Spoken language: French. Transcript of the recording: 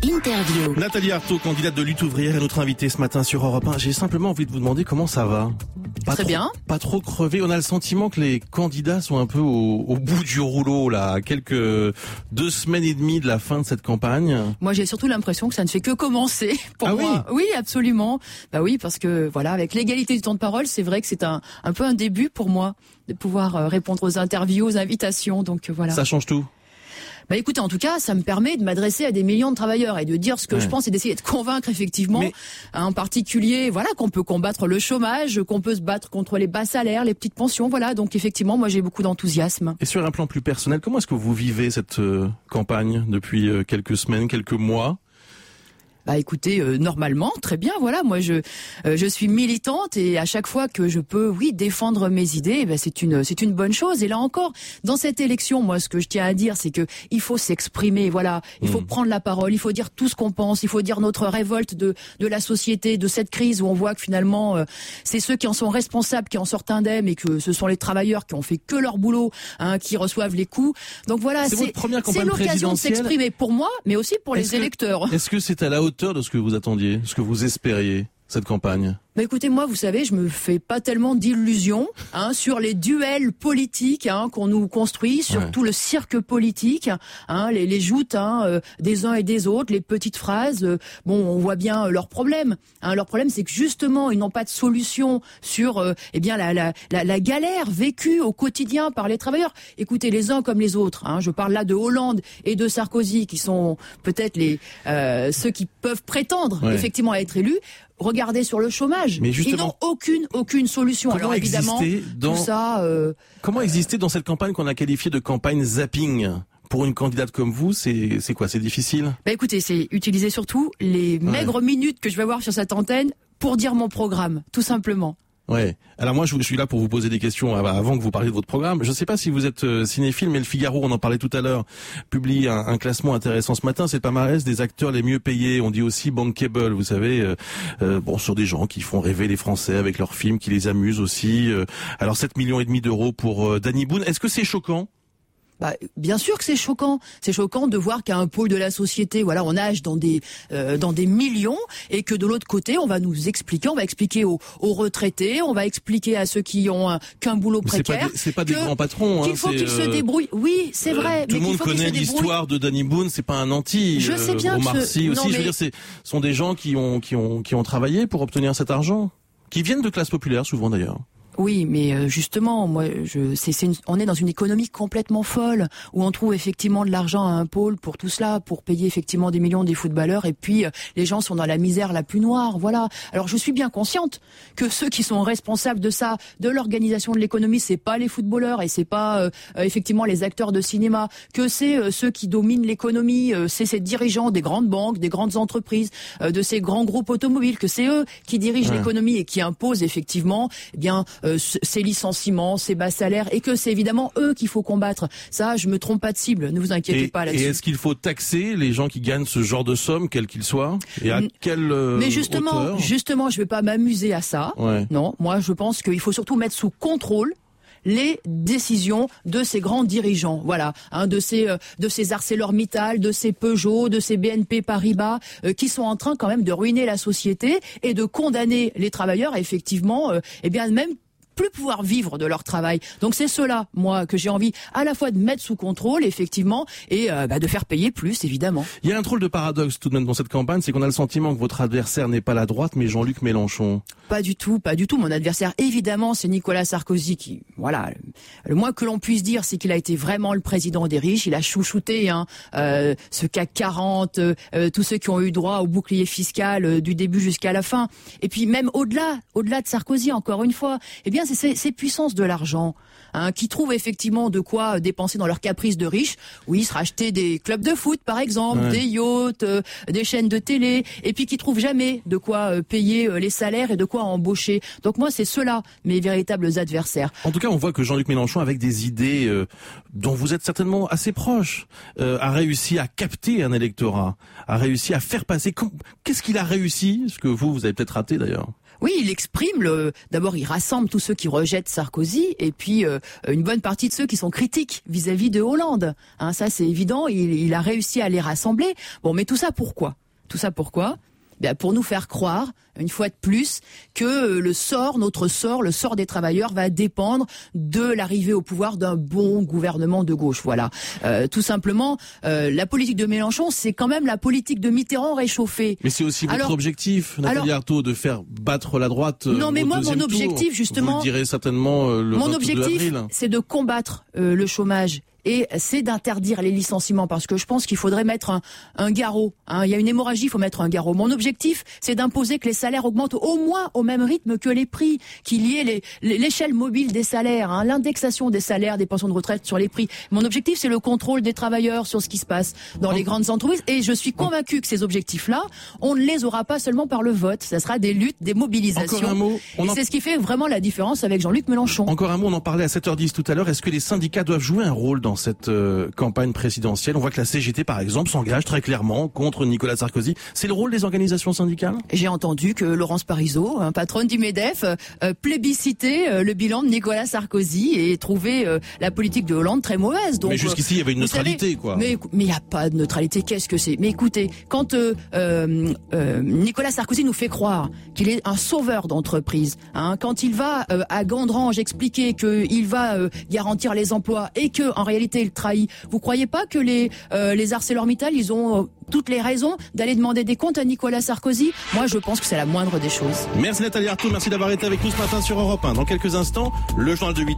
Interview. Nathalie Arthaud, candidate de Lutte ouvrière, est notre invitée ce matin sur Europe 1. J'ai simplement envie de vous demander comment ça va. Très bien. Pas trop crevé. On a le sentiment que les candidats sont un peu au bout du rouleau, là, à quelques 2 semaines et demie de la fin de cette campagne. Moi, j'ai surtout l'impression que ça ne fait que commencer pour moi. Oui, absolument. Bah oui, parce que voilà, avec l'égalité du temps de parole, c'est vrai que c'est un peu un début pour moi de pouvoir répondre aux interviews, aux invitations. Donc voilà. Ça change tout. Bah écoutez, en tout cas, ça me permet de m'adresser à des millions de travailleurs et de dire ce que je pense et d'essayer de convaincre effectivement, en particulier, voilà, qu'on peut combattre le chômage, qu'on peut se battre contre les bas salaires, les petites pensions, voilà. Donc effectivement, moi j'ai beaucoup d'enthousiasme. Et sur un plan plus personnel, comment est-ce que vous vivez cette campagne depuis quelques semaines, quelques mois ? Bah écoutez, normalement, très bien, voilà, moi je suis militante et à chaque fois que je peux, défendre mes idées, c'est une bonne chose. Et là encore, dans cette élection, moi ce que je tiens à dire, c'est que il faut s'exprimer, voilà, il faut prendre la parole, il faut dire tout ce qu'on pense, il faut dire notre révolte de la société, de cette crise où on voit que finalement c'est ceux qui en sont responsables qui en sortent indemnes et que ce sont les travailleurs qui ont fait que leur boulot, qui reçoivent les coups. Donc voilà, c'est l'occasion de s'exprimer pour moi, mais aussi pour les électeurs. Est-ce que c'est à la hauteur de ce que vous attendiez, ce que vous espériez, cette campagne ? Bah écoutez, moi, vous savez, je me fais pas tellement d'illusions sur les duels politiques qu'on nous construit, sur tout le cirque politique, les joutes des uns et des autres, les petites phrases. On voit bien leur problème. Leur problème, c'est que justement, ils n'ont pas de solution sur la galère vécue au quotidien par les travailleurs. Écoutez, les uns comme les autres. Je parle là de Hollande et de Sarkozy, qui sont peut-être ceux qui peuvent prétendre effectivement à être élus. Regardez sur le chômage. Mais justement, ils n'ont aucune solution. Alors évidemment, tout ça. Comment exister dans cette campagne qu'on a qualifiée de campagne zapping ? Pour une candidate comme vous, c'est quoi ? C'est difficile ? Bah écoutez, c'est utiliser surtout les maigres minutes que je vais avoir sur cette antenne pour dire mon programme, tout simplement. Ouais. Alors moi, je suis là pour vous poser des questions avant que vous parliez de votre programme. Je ne sais pas si vous êtes cinéphile, mais le Figaro, on en parlait tout à l'heure, publie un classement intéressant ce matin. C'est le palmarès des acteurs les mieux payés. On dit aussi bankable, vous savez, sur des gens qui font rêver les Français avec leurs films, qui les amusent aussi. Alors 7,5 millions d'euros pour Danny Boone. Est-ce que c'est choquant ? Bah, bien sûr que c'est choquant. C'est choquant de voir qu'à un pôle de la société, voilà, on nage dans des millions et que de l'autre côté, on va expliquer aux retraités, on va expliquer à ceux qui ont qu'un boulot précaire. C'est pas des grands patrons. Qu'il faut qu'ils se débrouillent. Oui, c'est vrai. Tout le monde connaît l'histoire de Danny Boone. C'est pas un anti. Je sais bien. Omar Sy aussi. Je veux dire, ce sont des gens qui ont travaillé pour obtenir cet argent, qui viennent de classes populaires souvent d'ailleurs. Oui, mais justement, moi, on est dans une économie complètement folle où on trouve effectivement de l'argent à un pôle pour tout cela, pour payer effectivement des millions des footballeurs, et puis les gens sont dans la misère la plus noire. Voilà. Alors je suis bien consciente que ceux qui sont responsables de ça, de l'organisation de l'économie, c'est pas les footballeurs et c'est pas effectivement les acteurs de cinéma, que c'est ceux qui dominent l'économie, c'est ces dirigeants des grandes banques, des grandes entreprises, de ces grands groupes automobiles, que c'est eux qui dirigent l'économie et qui imposent effectivement, ces licenciements, ces bas salaires, et que c'est évidemment eux qu'il faut combattre. Ça, je me trompe pas de cible, ne vous inquiétez pas là-dessus. Et est-ce qu'il faut taxer les gens qui gagnent ce genre de somme, quels qu'ils soient ? Et à quelle Mais justement, je vais pas m'amuser à ça. Non, moi je pense qu'il faut surtout mettre sous contrôle les décisions de ces grands dirigeants, voilà, de ces ArcelorMittal, de ces Peugeot, de ces BNP Paribas, qui sont en train quand même de ruiner la société et de condamner les travailleurs, effectivement, même plus pouvoir vivre de leur travail. Donc c'est cela, moi, que j'ai envie à la fois de mettre sous contrôle, effectivement, et de faire payer plus, évidemment. Il y a un drôle de paradoxe tout de même dans cette campagne, c'est qu'on a le sentiment que votre adversaire n'est pas la droite, mais Jean-Luc Mélenchon. Pas du tout. Mon adversaire, évidemment, c'est Nicolas Sarkozy qui, voilà, le moins que l'on puisse dire, c'est qu'il a été vraiment le président des riches. Il a chouchouté ce CAC 40, tous ceux qui ont eu droit au bouclier fiscal du début jusqu'à la fin. Et puis même au-delà de Sarkozy, encore une fois, c'est ces puissances de l'argent qui trouvent effectivement de quoi dépenser dans leurs caprices de riches. Oui, se racheter des clubs de foot, par exemple, des yachts, des chaînes de télé, et puis qui trouvent jamais de quoi payer les salaires et de quoi embaucher. Donc moi, c'est ceux-là, mes véritables adversaires. En tout cas, on voit que Jean-Luc Mélenchon, avec des idées dont vous êtes certainement assez proche, a réussi à capter un électorat, a réussi à faire passer... Qu'est-ce qu'il a réussi ? Ce que vous avez peut-être raté d'ailleurs. Oui, il exprime d'abord, il rassemble tous ceux qui rejettent Sarkozy et puis une bonne partie de ceux qui sont critiques vis-à-vis de Hollande. Hein, ça, c'est évident. Il a réussi à les rassembler. Bon, mais tout ça pourquoi ? Bien, pour nous faire croire, une fois de plus, que notre sort, le sort des travailleurs va dépendre de l'arrivée au pouvoir d'un bon gouvernement de gauche. Voilà. Tout simplement, la politique de Mélenchon, c'est quand même la politique de Mitterrand réchauffée. Mais c'est aussi votre objectif, Nathalie Arthaud, de faire battre la droite. Non, mais moi, mon objectif, justement, vous le direz certainement le 22 avril. Mon objectif, c'est de combattre le chômage. Et c'est d'interdire les licenciements parce que je pense qu'il faudrait mettre un garrot. Hein. Il y a une hémorragie, il faut mettre un garrot. Mon objectif, c'est d'imposer que les salaires augmentent au moins au même rythme que les prix, qu'il y ait l'échelle mobile des salaires, hein, l'indexation des salaires, des pensions de retraite sur les prix. Mon objectif, c'est le contrôle des travailleurs sur ce qui se passe dans les grandes entreprises. Et je suis convaincu que ces objectifs-là, on ne les aura pas seulement par le vote. Ça sera des luttes, des mobilisations. Encore un mot. Et c'est ce qui fait vraiment la différence avec Jean-Luc Mélenchon. Encore un mot, on en parlait à 7h10 tout à l'heure. Est-ce que les syndicats doivent jouer un rôle dans cette campagne présidentielle? On voit que la CGT, par exemple, s'engage très clairement contre Nicolas Sarkozy. C'est le rôle des organisations syndicales? J'ai entendu que Laurence Parisot, patronne du MEDEF, plébiscitait le bilan de Nicolas Sarkozy et trouvait la politique de Hollande très mauvaise. Donc, mais jusqu'ici, il y avait une neutralité, quoi. Mais il n'y a pas de neutralité. Qu'est-ce que c'est? Mais écoutez, quand Nicolas Sarkozy nous fait croire qu'il est un sauveur d'entreprise, hein, quand il va à Gandrange expliquer qu'il va garantir les emplois et que en réalité il trahit, vous croyez pas que les ArcelorMittal, ils ont toutes les raisons d'aller demander des comptes à Nicolas Sarkozy? Moi, je pense que c'est la moindre des choses. Merci Nathalie Arthaud, merci d'avoir été avec nous ce matin sur Europe 1. Dans quelques instants, le journal de 8h.